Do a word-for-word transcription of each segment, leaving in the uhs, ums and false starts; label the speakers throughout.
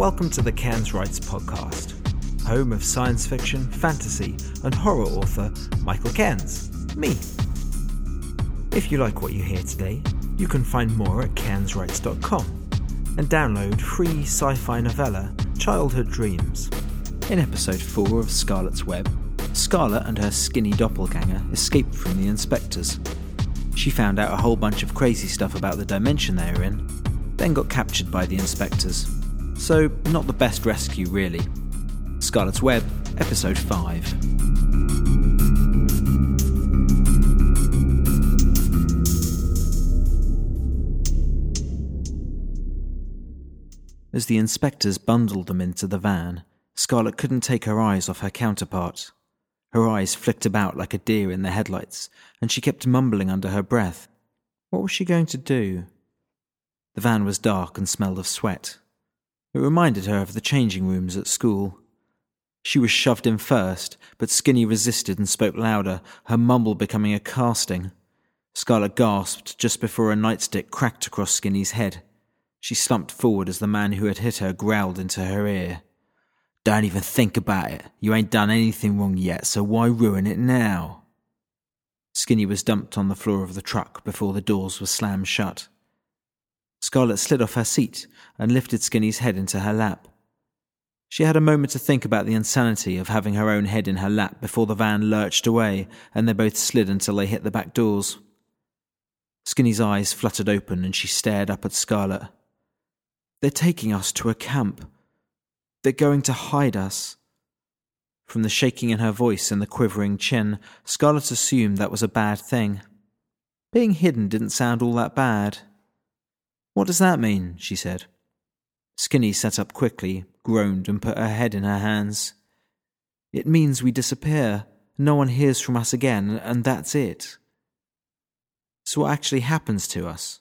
Speaker 1: welcome to the Cairns Writes podcast, home of science fiction, fantasy and horror author Michael Cairns, me. If you like what you hear today, you can find more at cairns writes dot com and download free sci-fi novella Childhood Dreams. In episode four of Scarlet's Web, Scarlet and her skinny doppelganger escaped from the inspectors. She found out a whole bunch of crazy stuff about the dimension they were in, then got captured by the inspectors. So, not the best rescue really. Scarlet's Web, episode five. As the inspectors bundled them into the van, Scarlet couldn't take her eyes off her counterpart. Her eyes flicked about like a deer in the headlights, and she kept mumbling under her breath. What was she going to do? The van was dark and smelled of sweat. It reminded her of the changing rooms at school. She was shoved in first, but Skinny resisted and spoke louder, her mumble becoming a casting. Scarlet gasped just before a nightstick cracked across Skinny's head. She slumped forward as the man who had hit her growled into her ear. "Don't even think about it. You ain't done anything wrong yet, so why ruin it now?" Skinny was dumped on the floor of the truck before the doors were slammed shut. Scarlet slid off her seat and lifted Skinny's head into her lap. She had a moment to think about the insanity of having her own head in her lap before the van lurched away and they both slid until they hit the back doors. Skinny's eyes fluttered open and she stared up at Scarlet. "They're taking us to a camp. They're going to hide us." From the shaking in her voice and the quivering chin, Scarlet assumed that was a bad thing. Being hidden didn't sound all that bad. "What does that mean?" she said. Skinny sat up quickly, groaned and put her head in her hands. "It means we disappear, no one hears from us again, and that's it." "So what actually happens to us?"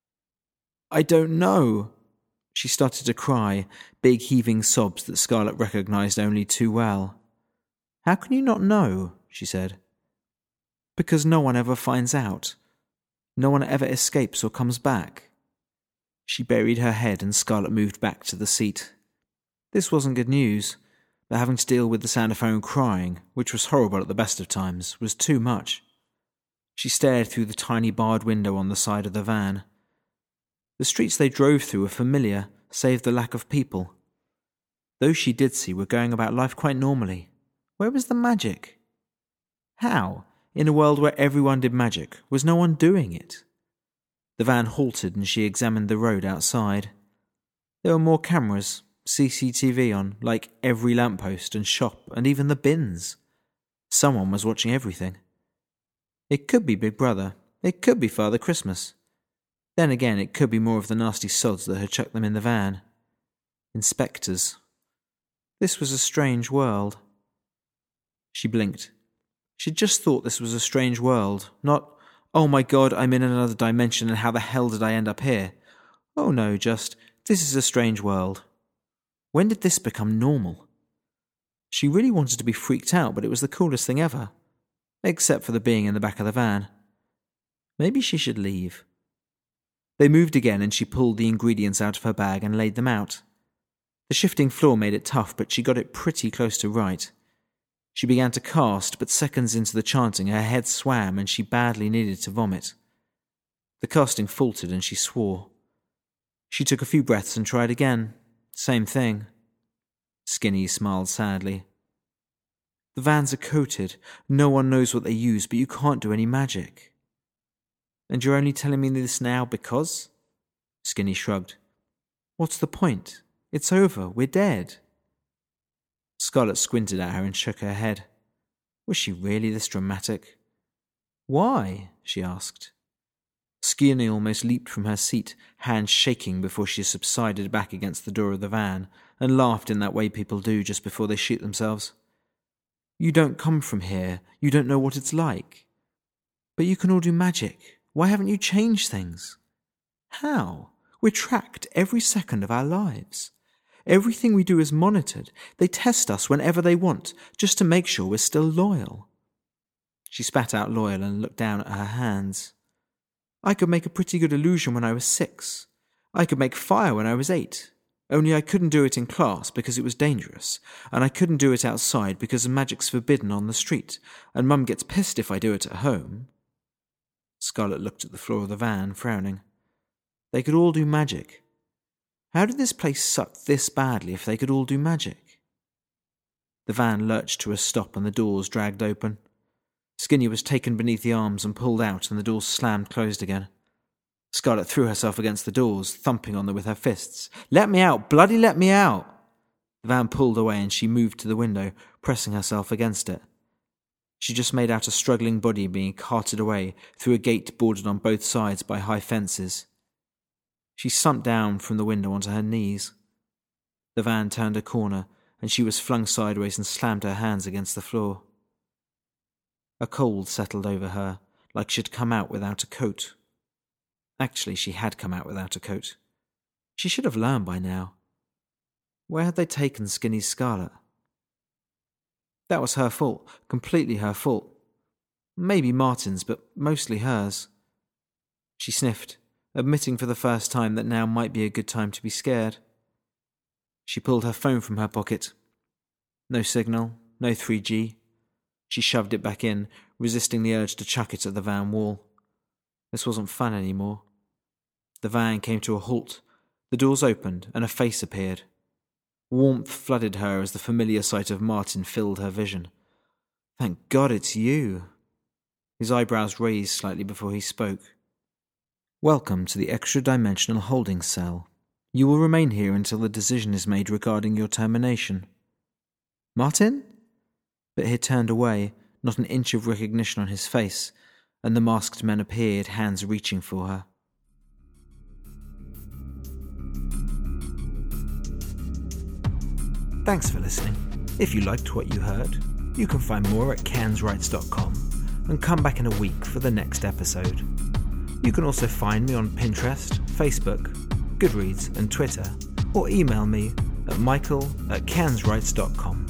Speaker 1: "I don't know." She started to cry, big heaving sobs that Scarlet recognised only too well. "How can you not know?" she said. "Because no one ever finds out. No one ever escapes or comes back." She buried her head and Scarlet moved back to the seat. This wasn't good news, but having to deal with the sound of her own crying, which was horrible at the best of times, was too much. She stared through the tiny barred window on the side of the van. The streets they drove through were familiar, save the lack of people. Those she did see were going about life quite normally. Where was the magic? How, in a world where everyone did magic, was no one doing it? The van halted and she examined the road outside. There were more cameras, C C T V on, like every lamppost and shop and even the bins. Someone was watching everything. It could be Big Brother. It could be Father Christmas. Then again, it could be more of the nasty sods that had chucked them in the van. Inspectors. This was a strange world. She blinked. She'd just thought this was a strange world, not, "Oh my god, I'm in another dimension and how the hell did I end up here?" Oh no, just, "This is a strange world." When did this become normal? She really wanted to be freaked out, but it was the coolest thing ever. Except for the being in the back of the van. Maybe she should leave. They moved again and she pulled the ingredients out of her bag and laid them out. The shifting floor made it tough, but she got it pretty close to right. She began to cast, but seconds into the chanting her head swam and she badly needed to vomit. The casting faltered and she swore. She took a few breaths and tried again. Same thing. Skinny smiled sadly. "The vans are coated. No one knows what they use, but you can't do any magic." "And you're only telling me this now because?" Skinny shrugged. "What's the point? It's over. We're dead." Scarlet squinted at her and shook her head. Was she really this dramatic? "Why?" she asked. Skinny almost leaped from her seat, hands shaking before she subsided back against the door of the van, and laughed in that way people do just before they shoot themselves. "You don't come from here. You don't know what it's like. But you can all do magic. Why haven't you changed things?" "How? We're tracked every second of our lives. Everything we do is monitored. They test us whenever they want, just to make sure we're still loyal." She spat out loyal and looked down at her hands. "I could make a pretty good illusion when I was six. I could make fire when I was eight. Only I couldn't do it in class because it was dangerous, and I couldn't do it outside because magic's forbidden on the street, and Mum gets pissed if I do it at home." Scarlett looked at the floor of the van, frowning. They could all do magic. How did this place suck this badly if they could all do magic? The van lurched to a stop and the doors dragged open. Skinny was taken beneath the arms and pulled out, and the doors slammed closed again. Scarlett threw herself against the doors, thumping on them with her fists. "Let me out! Bloody let me out!" The van pulled away and she moved to the window, pressing herself against it. She just made out a struggling body being carted away through a gate bordered on both sides by high fences. She slumped down from the window onto her knees. The van turned a corner and she was flung sideways and slammed her hands against the floor. A cold settled over her, like she'd come out without a coat. Actually, she had come out without a coat. She should have learned by now. Where had they taken Skinny's Scarlett? That was her fault, completely her fault. Maybe Martin's, but mostly hers. She sniffed, admitting for the first time that now might be a good time to be scared. She pulled her phone from her pocket. No signal, no three G. She shoved it back in, resisting the urge to chuck it at the van wall. This wasn't fun anymore. The van came to a halt. The doors opened and a face appeared. Warmth flooded her as the familiar sight of Martin filled her vision. "Thank God it's you." His eyebrows raised slightly before he spoke. "Welcome to the extra-dimensional holding cell. You will remain here until a decision is made regarding your termination." "Martin?" But he turned away, not an inch of recognition on his face, and the masked men appeared, hands reaching for her. Thanks for listening. If you liked what you heard, you can find more at cans writes dot com and come back in a week for the next episode. You can also find me on Pinterest, Facebook, Goodreads and Twitter, or email me at michael at cans writes dot com.